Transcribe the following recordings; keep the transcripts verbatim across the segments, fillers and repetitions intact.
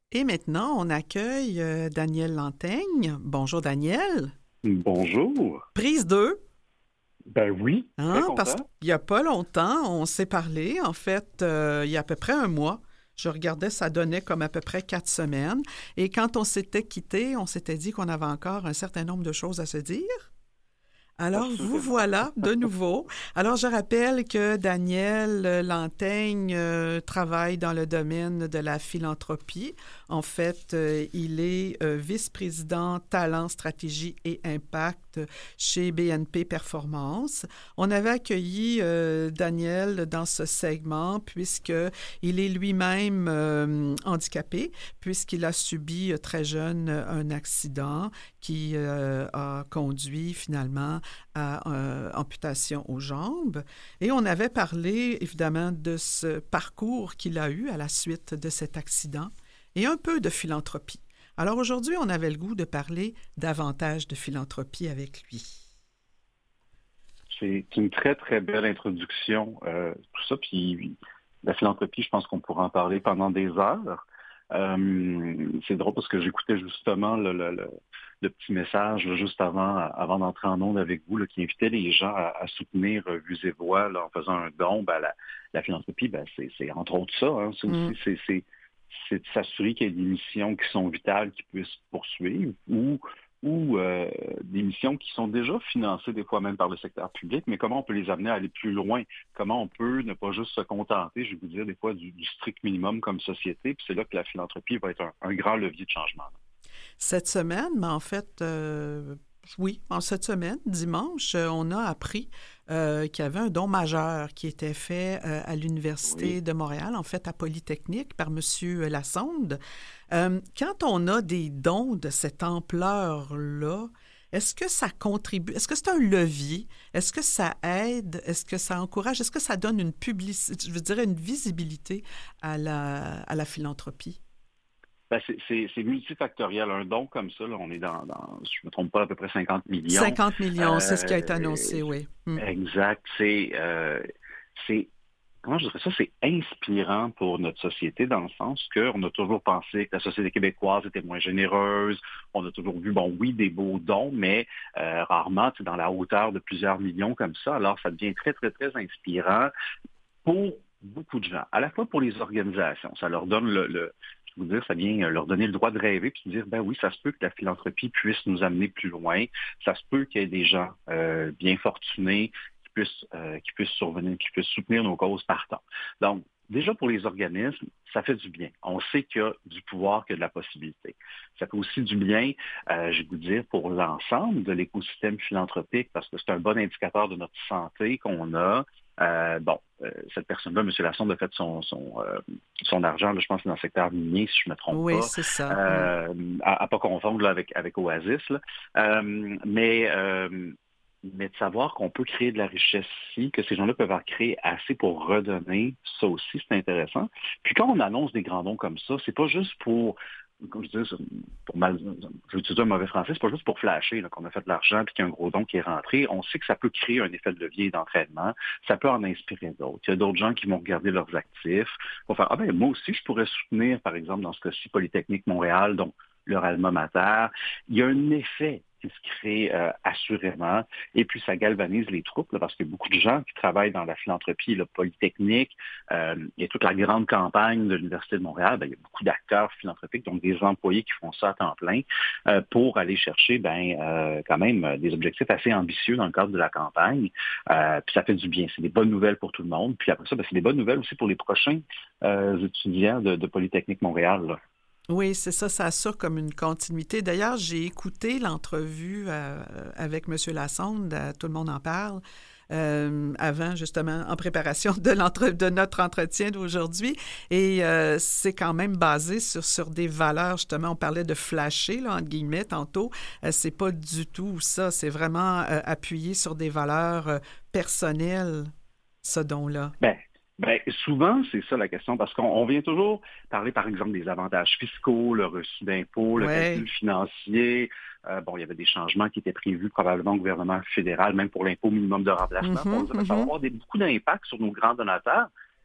Et maintenant, on accueille euh, Daniel Lantaigne. Bonjour, Daniel. Bonjour. Prise deux, Ben oui, très hein, parce content. qu'il n'y a pas longtemps, on s'est parlé. En fait, euh, il y a à peu près un mois. Je regardais, ça donnait comme à peu près quatre semaines. Et quand on s'était quitté, on s'était dit qu'on avait encore un certain nombre de choses à se dire. Alors, vous Assurément. voilà de nouveau. Alors, je rappelle que Daniel euh, Lantaigne euh, travaille dans le domaine de la philanthropie. En fait, euh, il est euh, vice-président talent, stratégie et impact chez B N P Performance. On avait accueilli euh, Daniel dans ce segment puisqu'il est lui-même euh, handicapé, puisqu'il a subi euh, très jeune un accident qui euh, a conduit finalement à euh, amputation aux jambes. Et on avait parlé évidemment de ce parcours qu'il a eu à la suite de cet accident et un peu de philanthropie. Alors aujourd'hui, on avait le goût de parler davantage de philanthropie avec lui. C'est une très, très belle introduction, euh, tout ça. Puis la philanthropie, je pense qu'on pourra en parler pendant des heures. Euh, c'est drôle parce que j'écoutais justement le, le, le, le petit message là, juste avant, avant d'entrer en onde avec vous, là, qui invitait les gens à, à soutenir euh, Vues et Voix là, en faisant un don. Ben, la, la philanthropie, ben, c'est, c'est entre autres ça. Hein, c'est Mm. aussi c'est, c'est, c'est de s'assurer qu'il y ait des missions qui sont vitales, qui puissent poursuivre, ou ou euh, des missions qui sont déjà financées des fois même par le secteur public, mais comment on peut les amener à aller plus loin? Comment on peut ne pas juste se contenter, je vais vous dire, des fois du, du strict minimum comme société, puis c'est là que la philanthropie va être un, un grand levier de changement. Cette semaine, mais en fait, euh, oui, en cette semaine, dimanche, euh, on a appris euh, qu'il y avait un don majeur qui était fait euh, à l'Université Oui. de Montréal, en fait à Polytechnique, par M. Lassonde. Euh, quand on a des dons de cette ampleur-là, est-ce que ça contribue, est-ce que c'est un levier? Est-ce que ça aide? Est-ce que ça encourage? Est-ce que ça donne une publicité, je veux dire, une visibilité à la, à la philanthropie? Ben, c'est, c'est, c'est multifactoriel. Un don comme ça, là, on est dans, dans, si je ne me trompe pas, à peu près cinquante millions. cinquante millions, c'est ce qui a été Euh, annoncé, oui. Mm. exact. C'est, euh, c'est comment je dirais ça, c'est inspirant pour notre société dans le sens qu'on a toujours pensé que la société québécoise était moins généreuse. On a toujours vu, bon, oui, des beaux dons, mais euh, rarement dans la hauteur de plusieurs millions comme ça. Alors, ça devient très, très, très inspirant pour beaucoup de gens, à la fois pour les organisations. Ça leur donne le, le je veux dire, ça vient leur donner le droit de rêver puis de dire, ben oui, ça se peut que la philanthropie puisse nous amener plus loin. Ça se peut qu'il y ait des gens euh, bien fortunés qui puissent, euh, qui puissent survenir, qui puissent soutenir nos causes partant. Donc, déjà pour les organismes, ça fait du bien. On sait qu'il y a du pouvoir, qu'il y a de la possibilité. Ça fait aussi du bien, euh, je vais vous dire, pour l'ensemble de l'écosystème philanthropique, parce que c'est un bon indicateur de notre santé qu'on a. Euh, bon, euh, cette personne-là, M. Lassonde, a fait son, son, euh, son argent, là, je pense, dans le secteur minier, si je ne me trompe Oui, pas, c'est ça. Mm. euh, à, à pas confondre là, avec, avec Oasis. Là. Euh, mais, euh, mais de savoir qu'on peut créer de la richesse ici, que ces gens-là peuvent en créer assez pour redonner, ça aussi, c'est intéressant. Puis quand on annonce des grands dons comme ça, c'est pas juste pour comme je dis, pour mal, je vais utiliser un mauvais français, c'est pas juste pour flasher là, qu'on a fait de l'argent et qu'il y a un gros don qui est rentré. On sait que ça peut créer un effet de levier d'entraînement. Ça peut en inspirer d'autres. Il y a d'autres gens qui vont regarder leurs actifs, vont faire, ah ben, moi aussi, je pourrais soutenir, par exemple, dans ce cas-ci, Polytechnique Montréal, donc leur alma mater. Il y a un effet qui se crée euh, assurément, et puis ça galvanise les troupes, là, parce qu'il y a beaucoup de gens qui travaillent dans la philanthropie, le Polytechnique, euh, et toute la grande campagne de l'Université de Montréal, ben, il y a beaucoup d'acteurs philanthropiques, donc des employés qui font ça à temps plein, euh, pour aller chercher ben, euh, quand même des objectifs assez ambitieux dans le cadre de la campagne, euh, puis ça fait du bien, c'est des bonnes nouvelles pour tout le monde, puis après ça, ben, c'est des bonnes nouvelles aussi pour les prochains euh, étudiants de, de Polytechnique Montréal, là. Oui, c'est ça, ça assure comme une continuité. D'ailleurs, j'ai écouté l'entrevue euh, avec M. Lassonde, euh, tout le monde en parle, euh, avant justement, en préparation de, l'entre- de notre entretien d'aujourd'hui. Et euh, c'est quand même basé sur, sur des valeurs, justement, on parlait de flasher, là, entre guillemets, tantôt. Euh, c'est pas du tout ça, c'est vraiment euh, appuyé sur des valeurs euh, personnelles, ce don-là. Ben, ben, souvent, c'est ça la question, parce qu'on on vient toujours parler, par exemple, des avantages fiscaux, le reçu d'impôts, le Ouais. calcul financier. Euh, bon, il y avait des changements qui étaient prévus probablement au gouvernement fédéral, même pour l'impôt minimum de remplacement. Bon, on Mhm, disait, ben, ça va mhm. avoir des, beaucoup d'impact sur nos grands donateurs.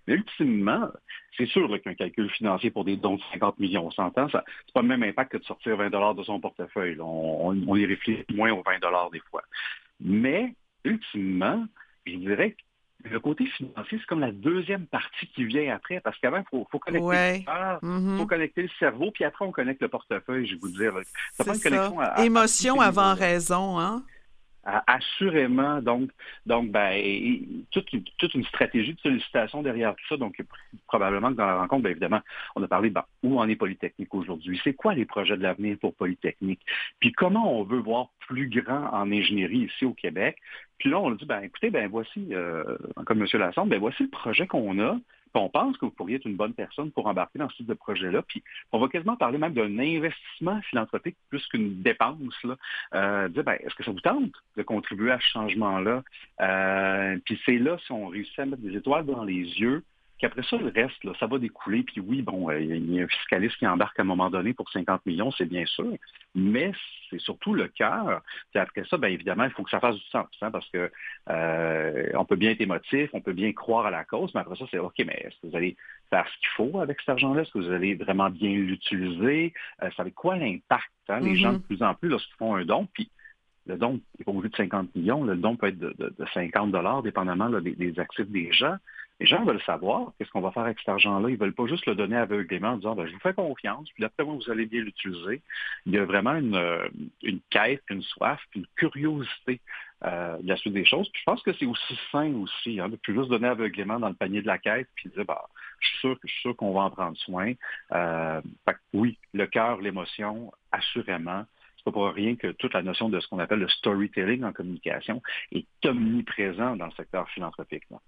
Mais ultimement, c'est sûr là, qu'un calcul financier pour des dons de cinquante millions, on s'entend, ça c'est pas le même impact que de sortir vingt dollars de son portefeuille. Là. On, on, on y réfléchit moins aux vingt dollars des fois. Mais, ultimement, je dirais que le côté financier, c'est comme la deuxième partie qui vient après, parce qu'avant, il faut, faut connecter le Ouais. cœur, il faut Mhm. connecter le cerveau, puis après, on connecte le portefeuille, je vais vous dire. Là. Ça C'est prend une ça. connexion à, à, à tous Émotion ces avant niveaux-là. raison, hein? Ah, assurément, donc, donc ben, et- toute, une- toute une stratégie de sollicitation derrière tout ça. Donc, probablement que dans la rencontre, bien évidemment, on a parlé ben, où en est Polytechnique aujourd'hui. C'est quoi les projets de l'avenir pour Polytechnique? Puis comment on veut voir plus grand en ingénierie ici au Québec? Puis là, on a dit, ben écoutez, ben voici, euh, comme M. Lassonde, ben voici le projet qu'on a. Puis on pense que vous pourriez être une bonne personne pour embarquer dans ce type de projet-là. Puis on va quasiment parler même d'un investissement philanthropique plus qu'une dépense. Là. Euh, dire, ben, est-ce que ça vous tente de contribuer à ce changement-là? Euh, puis c'est là, si on réussit à mettre des étoiles dans les yeux, qu'après ça, le reste, là, ça va découler. Puis oui, bon, euh, il y a un fiscaliste qui embarque à un moment donné pour cinquante millions, c'est bien sûr, mais c'est surtout le cœur. Puis après ça, bien évidemment, il faut que ça fasse du sens, hein, parce que euh, on peut bien être émotif, on peut bien croire à la cause, mais après ça, c'est OK, mais est-ce que vous allez faire ce qu'il faut avec cet argent-là? Est-ce que vous allez vraiment bien l'utiliser? Euh, ça va être quoi l'impact? Hein? Les gens, de Mhm. plus en plus, lorsqu'ils font un don, puis le don n'est pas au vu de cinquante millions, le don peut être de, de, de cinquante dollars, dépendamment là, des, des actifs des gens. Les gens veulent savoir qu'est-ce qu'on va faire avec cet argent-là. Ils ne veulent pas juste le donner aveuglément en disant ben, je vous fais confiance, puis d'après moi, vous allez bien l'utiliser. Il y a vraiment une, une quête, une soif, une curiosité euh, de la suite des choses. Puis je pense que c'est aussi sain aussi, hein, de plus juste donner aveuglément dans le panier de la caisse, puis dire bah, je suis sûr, je suis sûr qu'on va en prendre soin. Euh, fait que oui, le cœur, l'émotion, assurément. C'est pas pour rien que toute la notion de ce qu'on appelle le storytelling en communication est omniprésent dans le secteur philanthropique. Là.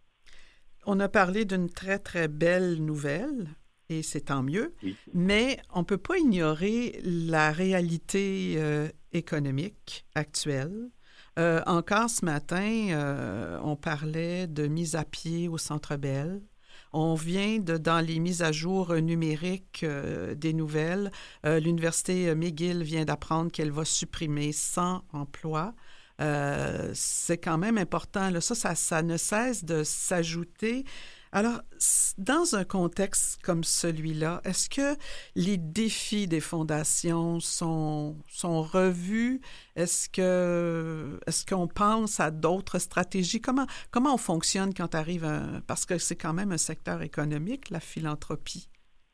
On a parlé d'une très, très belle nouvelle, et c'est tant mieux, Oui. mais on ne peut pas ignorer la réalité euh, économique actuelle. Euh, encore ce matin, euh, on parlait de mise à pied au Centre Bell. On vient de, dans les mises à jour numériques euh, des nouvelles, euh, l'Université McGill vient d'apprendre qu'elle va supprimer cent emplois. Euh, c'est quand même important. Là. Ça, ça, ça ne cesse de s'ajouter. Alors, dans un contexte comme celui-là, est-ce que les défis des fondations sont, sont revus? Est-ce que, est-ce qu'on pense à d'autres stratégies? Comment, comment on fonctionne quand arrive un... Parce que c'est quand même un secteur économique, la philanthropie.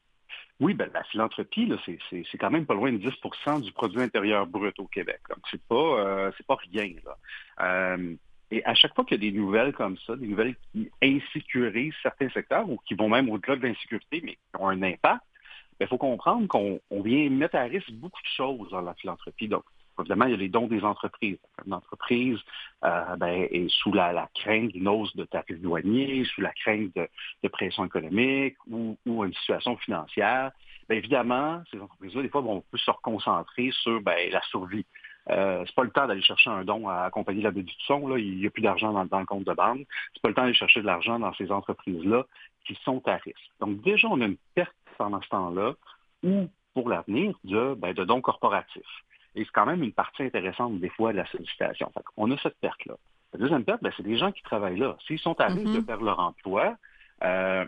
Oui, ben, la philanthropie, là, c'est, c'est, c'est quand même pas loin de dix pour cent du produit intérieur brut au Québec. Donc, c'est pas, euh, c'est pas rien, là. Euh, et à chaque fois qu'il y a des nouvelles comme ça, des nouvelles qui insécurisent certains secteurs ou qui vont même au-delà de l'insécurité, mais qui ont un impact, il faut comprendre qu'on on vient mettre à risque beaucoup de choses dans la philanthropie. Donc, évidemment, il y a les dons des entreprises. Une entreprise euh, ben, est sous la, la crainte d'une hausse de tarifs douaniers, sous la crainte de, de pression économique ou, ou une situation financière. Bien, évidemment, ces entreprises-là, des fois, vont plus se reconcentrer sur ben, la survie. Euh, c'est pas le temps d'aller chercher un don à accompagner la baie du son. Là. Il n'y a plus d'argent dans, dans le compte de banque. C'est pas le temps d'aller chercher de l'argent dans ces entreprises-là qui sont à risque. Donc, déjà, on a une perte pendant ce temps-là ou pour l'avenir de, ben, de dons corporatifs. Et c'est quand même une partie intéressante des fois de la sollicitation. Fait on a cette perte-là. La deuxième perte, ben, c'est des gens qui travaillent là. S'ils sont à risque de Mm-hmm. perdre leur emploi, euh,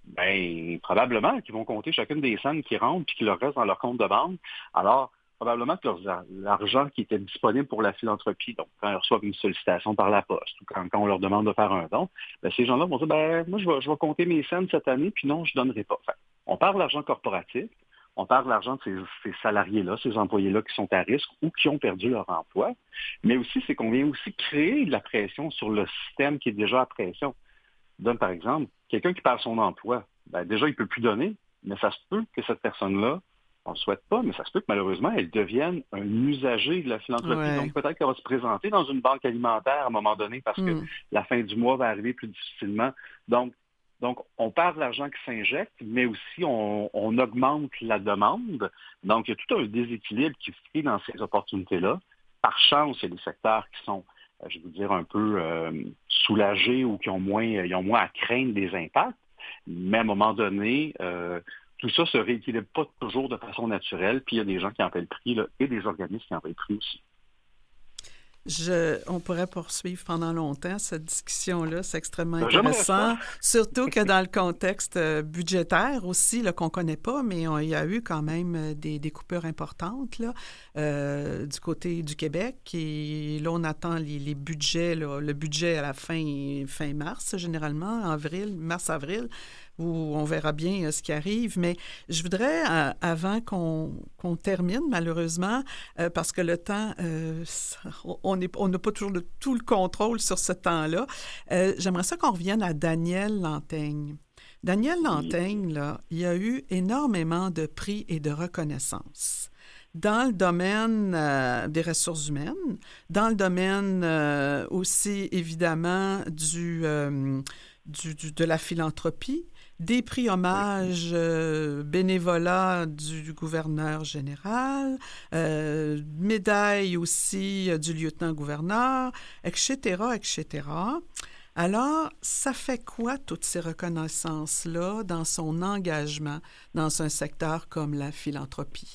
ben, probablement qu'ils vont compter chacune des scènes qui rentrent puis qui leur restent dans leur compte de banque. Alors, probablement que leur, l'argent qui était disponible pour la philanthropie, donc quand ils reçoivent une sollicitation par la poste ou quand, quand on leur demande de faire un don, ben, ces gens-là vont dire, ben, moi, je vais, je vais compter mes scènes cette année, puis non, je ne donnerai pas. Fait, on parle d'argent corporatif, on parle de l'argent de ces, ces salariés-là, ces employés-là qui sont à risque ou qui ont perdu leur emploi, mais aussi, c'est qu'on vient aussi créer de la pression sur le système qui est déjà à pression. Je donne par exemple, quelqu'un qui perd son emploi, ben, déjà, il ne peut plus donner, mais ça se peut que cette personne-là, on ne le souhaite pas, mais ça se peut que malheureusement, elle devienne un usager de la philanthropie. Ouais. Donc peut-être qu'elle va se présenter dans une banque alimentaire à un moment donné parce que Mm. la fin du mois va arriver plus difficilement. Donc, donc on perd de l'argent qui s'injecte, mais aussi on, on augmente la demande. Donc, il y a tout un déséquilibre qui se crée dans ces opportunités-là. Par chance, il y a des secteurs qui sont, je vais vous dire, un peu euh, soulagés ou qui ont moins, ils ont moins à craindre des impacts. Mais à un moment donné, euh, tout ça se rééquilibre pas toujours de façon naturelle, puis il y a des gens qui en paient le prix là, et des organismes qui en paient le prix aussi. Je, on pourrait poursuivre pendant longtemps cette discussion-là. C'est extrêmement Ben, intéressant. Surtout que dans le contexte euh, budgétaire aussi, là, qu'on ne connaît pas, mais on, il y a eu quand même euh, des, des coupures importantes là, euh, du côté du Québec. Et là, on attend les, les budgets, là, le budget à la fin, fin mars, généralement, avril, mars-avril, où on verra bien euh, ce qui arrive. Mais je voudrais, euh, avant qu'on, qu'on termine, malheureusement, euh, parce que le temps, euh, ça, on n'a on pas toujours le, tout le contrôle sur ce temps-là, euh, j'aimerais ça qu'on revienne à Daniel Lanteigne. Daniel Lanteigne, là, il y a eu énormément de prix et de reconnaissances dans le domaine euh, des ressources humaines, dans le domaine euh, aussi, évidemment, du, euh, du, du, de la philanthropie, des prix hommages euh, bénévolat du, du gouverneur général, euh, médailles aussi euh, du lieutenant-gouverneur, et cetera, et cetera. Alors, ça fait quoi toutes ces reconnaissances-là dans son engagement dans un secteur comme la philanthropie?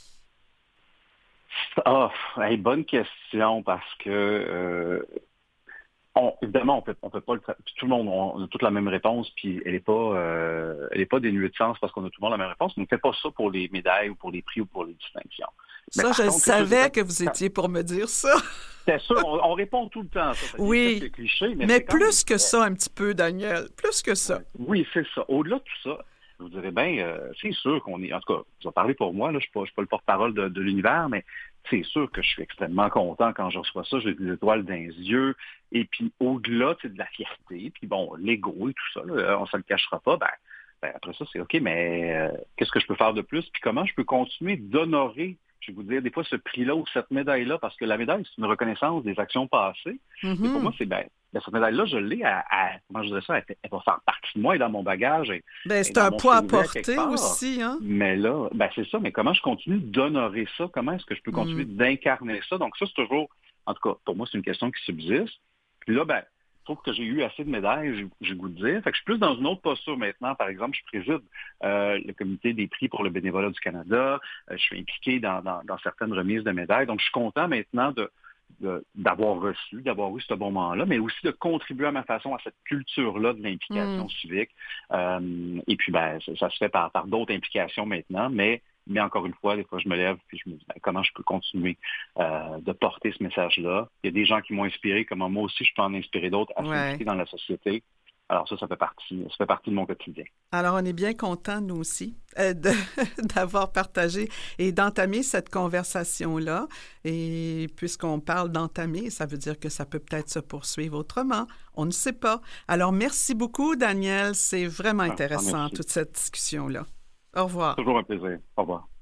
Ah, hey, bonne question parce que euh, on, évidemment, on peut, on peut pas le tra- tout le monde on a toute la même réponse, puis elle est pas euh, elle est pas dénuée de sens parce qu'on a tout le monde la même réponse. Mais on ne fait pas ça pour les médailles ou pour les prix ou pour les distinctions. Mais Ça, par je contre, savais ça, que vous étiez pour me dire ça. c'est sûr, on, on répond tout le temps à ça. Oui, c'est cliché, mais, mais c'est quand plus même, que ça un petit peu, Daniel, plus que ça. oui, c'est ça. Au-delà de tout ça, je vous dirais bien, euh, c'est sûr qu'on est, en tout cas, je vais parler pour moi, là, je ne suis, pas, je suis pas le porte-parole de, de l'univers, mais c'est sûr que je suis extrêmement content quand je reçois ça, j'ai des étoiles dans les yeux, et puis au-delà de la fierté, puis bon, l'ego et tout ça, là, on ne se le cachera pas, ben, ben après ça, c'est OK, mais euh, qu'est-ce que je peux faire de plus, puis comment je peux continuer d'honorer, je vais vous dire, des fois, ce prix-là ou cette médaille-là, parce que la médaille, c'est une reconnaissance des actions passées, Mm-hmm. et pour moi, c'est ben, ben, cette médaille-là, je l'ai à, à, comment je dirais ça, elle, elle va faire partie de moi et dans mon bagage. Et, ben, et c'est dans un mon poids à C V à porter quelque part. aussi, hein? Mais là, ben, c'est ça, mais comment je continue d'honorer ça? Comment est-ce que je peux continuer Mm. d'incarner ça? Donc ça, c'est toujours, en tout cas, pour moi, c'est une question qui subsiste. Puis là, ben, je trouve que j'ai eu assez de médailles, j'ai, j'ai le goût de dire. Fait que je suis plus dans une autre posture maintenant. Par exemple, je préside euh, le comité des prix pour le bénévolat du Canada. Euh, je suis impliqué dans, dans, dans certaines remises de médailles. Donc, je suis content maintenant de De, d'avoir reçu, d'avoir eu ce bon moment-là, mais aussi de contribuer à ma façon à cette culture-là de l'implication Mm. civique. Euh, et puis, ben, ça, ça se fait par, par d'autres implications maintenant, mais, mais encore une fois, des fois, je me lève et je me dis, ben, comment je peux continuer euh, de porter ce message-là? Il y a des gens qui m'ont inspiré, comment moi aussi, je peux en inspirer d'autres à Ouais. s'impliquer dans la société. Alors ça, ça fait partie, ça fait partie de mon quotidien. Alors, on est bien contents, nous aussi, euh, de, d'avoir partagé et d'entamer cette conversation-là. Et puisqu'on parle d'entamer, ça veut dire que ça peut peut-être se poursuivre autrement. On ne sait pas. Alors, merci beaucoup, Daniel. C'est vraiment Ah, intéressant, merci. toute cette discussion-là. Au revoir. Toujours un plaisir. Au revoir.